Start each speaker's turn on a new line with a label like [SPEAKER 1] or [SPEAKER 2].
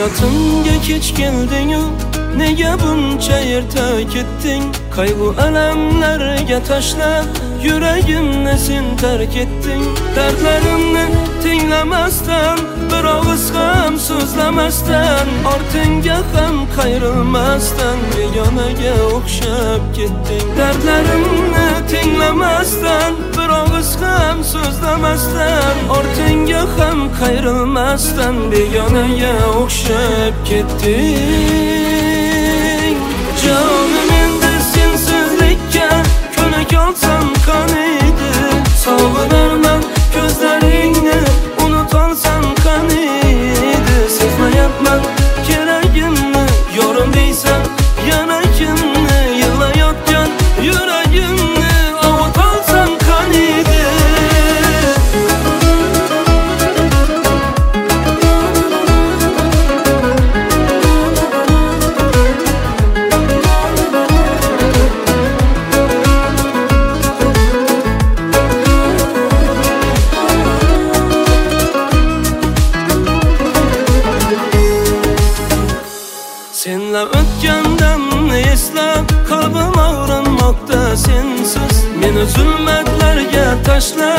[SPEAKER 1] Hayotimga kech kelding-u, nega buncha erta ketding? Qayg'u alamlarga tashlab yuragimni sen tark etding. Dardlarimni tinglamasdan, bir og'iz ham so'zlamasdan, ortingga ham qayrilmasdan begonaga o'xshab ketding. Dardlarimni tinglamasdan, bir og'iz ham so'zlamasdan, ortingga ham qayrilmasdan begonaga o'xshab ketding. Jonim endi sensizlikka ko'nak olsam qaniydi? Sog'inarman ko'zlaringni, unutolsam qaniydi? Sezmayapman keragimni, yorim deysan yana kimni? Yig'layotgan yuragimni ovutolsam qaniydi? Senla o'tgan damni eslab qalbim og'rinmoqda sensiz. Meni zulmatlarga tashlab